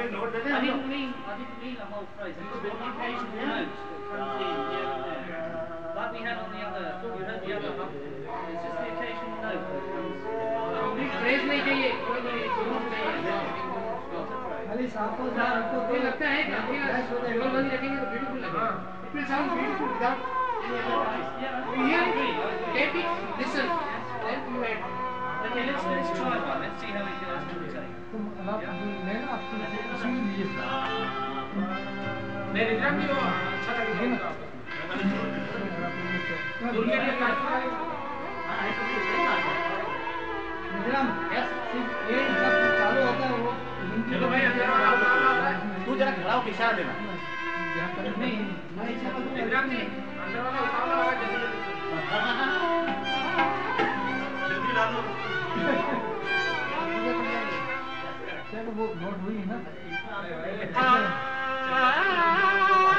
I didn't mean a whole phrase. It was an occasional note that comes in here and there. Like we had on the other, you heard the other half. It's just the occasional note that comes. phrase नहीं चाहिए, कोई नहीं चाहिए. खाली साफ को लगता है कि आपके जुगलबंदी रखेंगे तो ब्यूटीफुल लगेगा. It will sound beautiful without any other voice. We hear it, take it, listen, then you add. Okay, let's try one. Let's see how we can actually take. तुम आप मैं ना आपको इसी लिए मेरे इधर भी वो अच्छा लगेगा ना. दुर्गे के काट निजाम यस ये जब चालू होता है वो चलो भाई अंदर तू जरा खड़ा होकर इशारा देना. नहीं मैं इशारा निजाम जी अंदर वाला उतावला वाला जल्दी डालो. चलो वो नोट हुई है ना.